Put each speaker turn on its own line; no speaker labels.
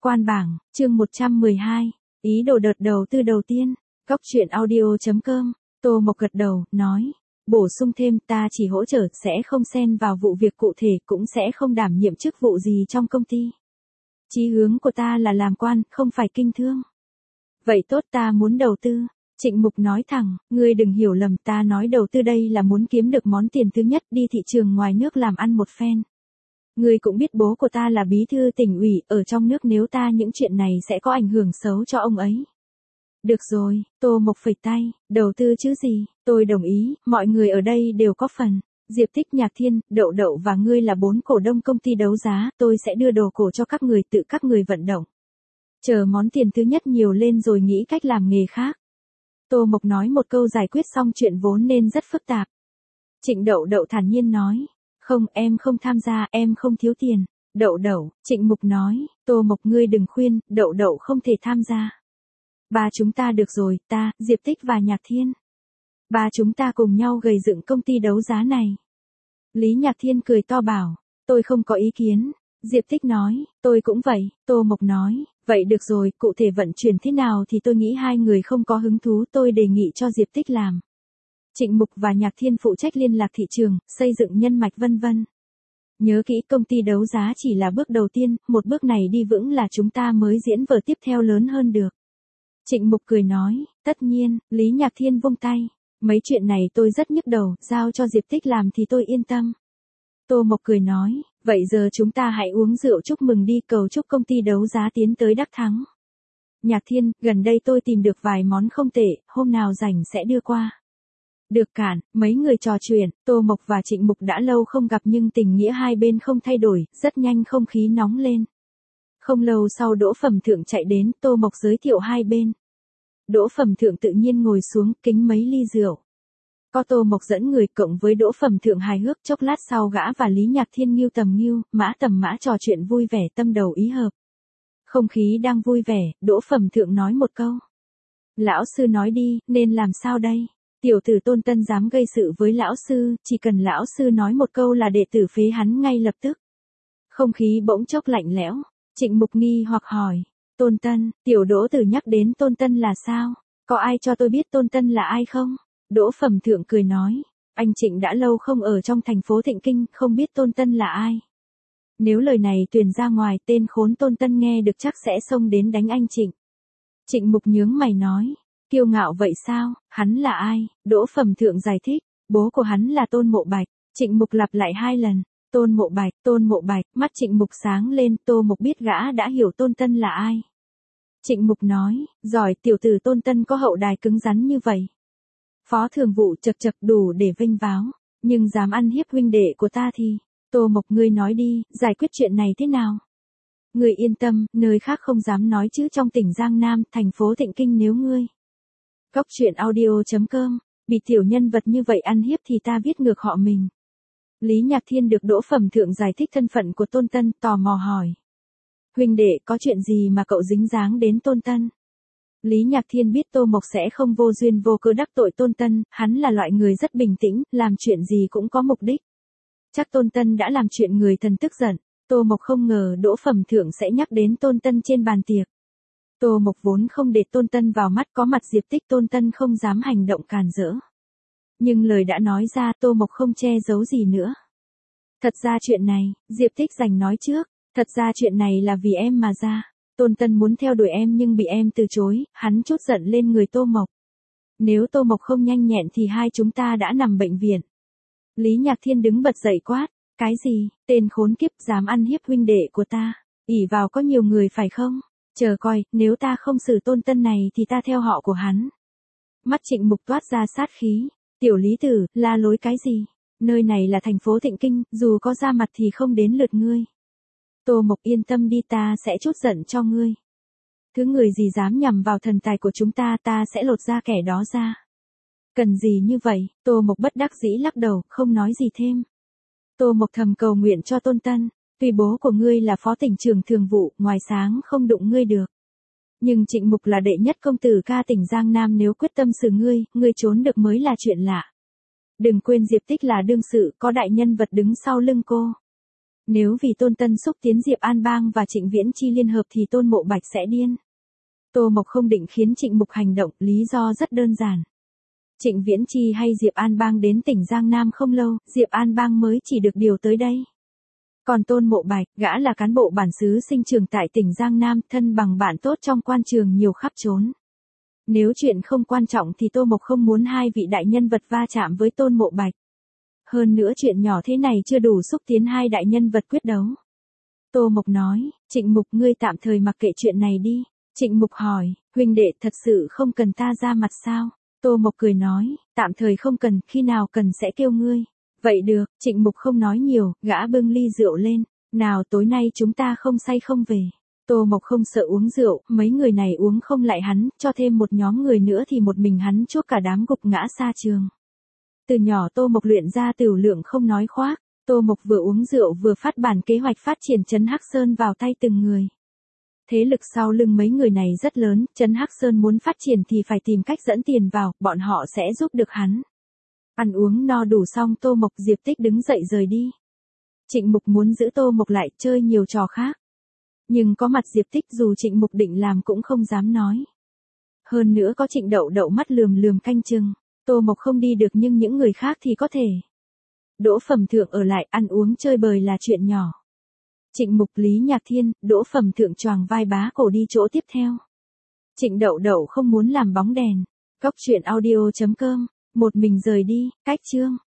Quan bảng, chương 112, ý đồ đợt đầu tư đầu tiên, Góc truyện audio.com, Tô Mộc gật đầu, nói, bổ sung thêm ta chỉ hỗ trợ, sẽ không xen vào vụ việc cụ thể, cũng sẽ không đảm nhiệm chức vụ gì trong công ty. Chí hướng của ta là làm quan, không phải kinh thương. Vậy tốt, ta muốn đầu tư. Trịnh Mục nói thẳng, ngươi đừng hiểu lầm, ta nói đầu tư đây là muốn kiếm được món tiền thứ nhất, đi thị trường ngoài nước làm ăn một phen. Ngươi cũng biết bố của ta là bí thư tỉnh ủy, ở trong nước nếu ta những chuyện này sẽ có ảnh hưởng xấu cho ông ấy. Được rồi, Tô Mộc phẩy tay, đầu tư chứ gì, tôi đồng ý, mọi người ở đây đều có phần. Diệp Tích, Nhạc Thiên, Đậu Đậu và ngươi là 4 cổ đông công ty đấu giá, tôi sẽ đưa đồ cổ cho các người, tự các người vận động. Chờ món tiền thứ nhất nhiều lên rồi nghĩ cách làm nghề khác. Tô Mộc nói một câu giải quyết xong chuyện vốn nên rất phức tạp. Trịnh Đậu Đậu thản nhiên nói, không, em không tham gia, em không thiếu tiền. Đậu Đậu, Trịnh Mục nói, Tô Mộc ngươi đừng khuyên, Đậu Đậu không thể tham gia. Ba chúng ta được rồi, ta, Diệp Tích và Nhạc Thiên. Ba chúng ta cùng nhau gầy dựng công ty đấu giá này. Lý Nhạc Thiên cười to bảo, tôi không có ý kiến. Diệp Tích nói, tôi cũng vậy. Tô Mộc nói, vậy được rồi, cụ thể vận chuyển thế nào thì tôi nghĩ hai người không có hứng thú, tôi đề nghị cho Diệp Tích làm. Trịnh Mục và Nhạc Thiên phụ trách liên lạc thị trường, xây dựng nhân mạch vân vân. Nhớ kỹ, công ty đấu giá chỉ là bước đầu tiên, một bước này đi vững là chúng ta mới diễn vở tiếp theo lớn hơn được. Trịnh Mục cười nói, tất nhiên. Lý Nhạc Thiên vung tay, mấy chuyện này tôi rất nhức đầu, giao cho Diệp Tích làm thì tôi yên tâm. Tô Mộc cười nói, vậy giờ chúng ta hãy uống rượu chúc mừng đi, cầu chúc công ty đấu giá tiến tới đắc thắng. Nhạc Thiên, gần đây tôi tìm được vài món không tệ, hôm nào rảnh sẽ đưa qua. Được Cản, mấy người trò chuyện, Tô Mộc và Trịnh Mục đã lâu không gặp nhưng tình nghĩa hai bên không thay đổi, rất nhanh không khí nóng lên. Không lâu sau Đỗ Phẩm Thượng chạy đến, Tô Mộc giới thiệu hai bên. Đỗ Phẩm Thượng tự nhiên ngồi xuống, kính mấy ly rượu. Có Tô Mộc dẫn người cộng với Đỗ Phẩm Thượng hài hước, chốc lát sau gã và Lý Nhạc Thiên Ngưu Tầm Ngưu, Mã Tầm Mã trò chuyện vui vẻ, tâm đầu ý hợp. Không khí đang vui vẻ, Đỗ Phẩm Thượng nói một câu. Lão sư nói đi, nên làm sao đây? Tiểu tử Tôn Tân dám gây sự với lão sư, chỉ cần lão sư nói một câu là đệ tử phế hắn ngay lập tức. Không khí bỗng chốc lạnh lẽo, Trịnh Mục nghi hoặc hỏi. Tôn Tân, tiểu Đỗ tử nhắc đến Tôn Tân là sao? Có ai cho tôi biết Tôn Tân là ai không? Đỗ Phẩm Thượng cười nói, anh Trịnh đã lâu không ở trong thành phố Thịnh Kinh, không biết Tôn Tân là ai. Nếu lời này truyền ra ngoài, tên khốn Tôn Tân nghe được chắc sẽ xông đến đánh anh Trịnh. Trịnh Mục nhướng mày nói, kiêu ngạo vậy sao, hắn là ai? Đỗ Phẩm Thượng giải thích, bố của hắn là Tôn Mộ Bạch. Trịnh Mục lặp lại 2 lần, Tôn Mộ Bạch, mắt Trịnh Mục sáng lên, Tô Mộc biết gã đã hiểu Tôn Tân là ai. Trịnh Mục nói, giỏi, tiểu tử Tôn Tân có hậu đài cứng rắn như vậy. Phó thường vụ chật chật đủ để vênh váo, nhưng dám ăn hiếp huynh đệ của ta thì, Tô Mộc ngươi nói đi, giải quyết chuyện này thế nào? Ngươi yên tâm, nơi khác không dám nói chứ trong tỉnh Giang Nam, thành phố Thịnh Kinh nếu ngươi. Góc truyện audio.com, bị tiểu nhân vật như vậy ăn hiếp thì ta viết ngược họ mình. Lý Nhạc Thiên được Đỗ Phẩm Thượng giải thích thân phận của Tôn Tân, tò mò hỏi. Huynh đệ, có chuyện gì mà cậu dính dáng đến Tôn Tân? Lý Nhạc Thiên biết Tô Mộc sẽ không vô duyên vô cớ đắc tội Tôn Tân, hắn là loại người rất bình tĩnh, làm chuyện gì cũng có mục đích. Chắc Tôn Tân đã làm chuyện người thần tức giận, Tô Mộc không ngờ Đỗ Phẩm Thượng sẽ nhắc đến Tôn Tân trên bàn tiệc. Tô Mộc vốn không để Tôn Tân vào mắt, có mặt Diệp Tích Tôn Tân không dám hành động càn rỡ. Nhưng lời đã nói ra, Tô Mộc không che giấu gì nữa. Thật ra chuyện này, Diệp Tích giành nói trước, thật ra chuyện này là vì em mà ra. Tôn Tân muốn theo đuổi em nhưng bị em từ chối, hắn trút giận lên người Tô Mộc. Nếu Tô Mộc không nhanh nhẹn thì hai chúng ta đã nằm bệnh viện. Lý Nhạc Thiên đứng bật dậy quát, cái gì, tên khốn kiếp dám ăn hiếp huynh đệ của ta, ỷ vào có nhiều người phải không? Chờ coi, nếu ta không xử Tôn Tân này thì ta theo họ của hắn. Mắt Trịnh Mục toát ra sát khí, tiểu Lý tử, la lối cái gì? Nơi này là thành phố Thịnh Kinh, dù có ra mặt thì không đến lượt ngươi. Tô Mộc yên tâm đi, ta sẽ trút giận cho ngươi. Thứ người gì dám nhằm vào thần tài của chúng ta, ta sẽ lột da kẻ đó ra. Cần gì như vậy? Tô Mộc bất đắc dĩ lắc đầu, không nói gì thêm. Tô Mộc thầm cầu nguyện cho Tôn Tân, tuy bố của ngươi là phó tỉnh trưởng thường vụ, ngoài sáng không đụng ngươi được. Nhưng Trịnh Mục là đệ nhất công tử ca tỉnh Giang Nam, nếu quyết tâm xử ngươi trốn được mới là chuyện lạ. Đừng quên Diệp Tích là đương sự, có đại nhân vật đứng sau lưng cô. Nếu vì Tôn Tân xúc tiến Diệp An Bang và Trịnh Viễn Chi liên hợp thì Tôn Mộ Bạch sẽ điên. Tô Mộc không định khiến Trịnh Mục hành động, lý do rất đơn giản. Trịnh Viễn Chi hay Diệp An Bang đến tỉnh Giang Nam không lâu, Diệp An Bang mới chỉ được điều tới đây. Còn Tôn Mộ Bạch, gã là cán bộ bản xứ sinh trưởng tại tỉnh Giang Nam, thân bằng bạn tốt trong quan trường nhiều khắp trốn. Nếu chuyện không quan trọng thì Tô Mộc không muốn hai vị đại nhân vật va chạm với Tôn Mộ Bạch. Hơn nữa chuyện nhỏ thế này chưa đủ xúc tiến hai đại nhân vật quyết đấu. Tô Mộc nói, Trịnh Mục ngươi tạm thời mặc kệ chuyện này đi. Trịnh Mục hỏi, huynh đệ thật sự không cần ta ra mặt sao? Tô Mộc cười nói, tạm thời không cần, khi nào cần sẽ kêu ngươi. Vậy được, Trịnh Mục không nói nhiều, gã bưng ly rượu lên. Nào tối nay chúng ta không say không về. Tô Mộc không sợ uống rượu, mấy người này uống không lại hắn, cho thêm một nhóm người nữa thì một mình hắn chuốc cả đám gục ngã xa trường. Từ nhỏ Tô Mộc luyện ra tửu lượng không nói khoác. Tô Mộc vừa uống rượu vừa phát bản kế hoạch phát triển Trấn Hắc Sơn vào tay từng người. Thế lực sau lưng mấy người này rất lớn, Trấn Hắc Sơn muốn phát triển thì phải tìm cách dẫn tiền vào, bọn họ sẽ giúp được hắn. Ăn uống no đủ xong Tô Mộc Diệp Tích đứng dậy rời đi. Trịnh Mục muốn giữ Tô Mộc lại chơi nhiều trò khác. Nhưng có mặt Diệp Tích dù Trịnh Mục định làm cũng không dám nói. Hơn nữa có Trịnh Đậu Đậu mắt lườm lườm canh chừng. Tô Mộc không đi được nhưng những người khác thì có thể. Đỗ Phẩm Thượng ở lại ăn uống chơi bời là chuyện nhỏ. Trịnh Mục Lý Nhạc Thiên, Đỗ Phẩm Thượng choàng vai bá cổ đi chỗ tiếp theo. Trịnh Đậu Đậu không muốn làm bóng đèn. Cóc truyện audio.com, một mình rời đi, cách chương.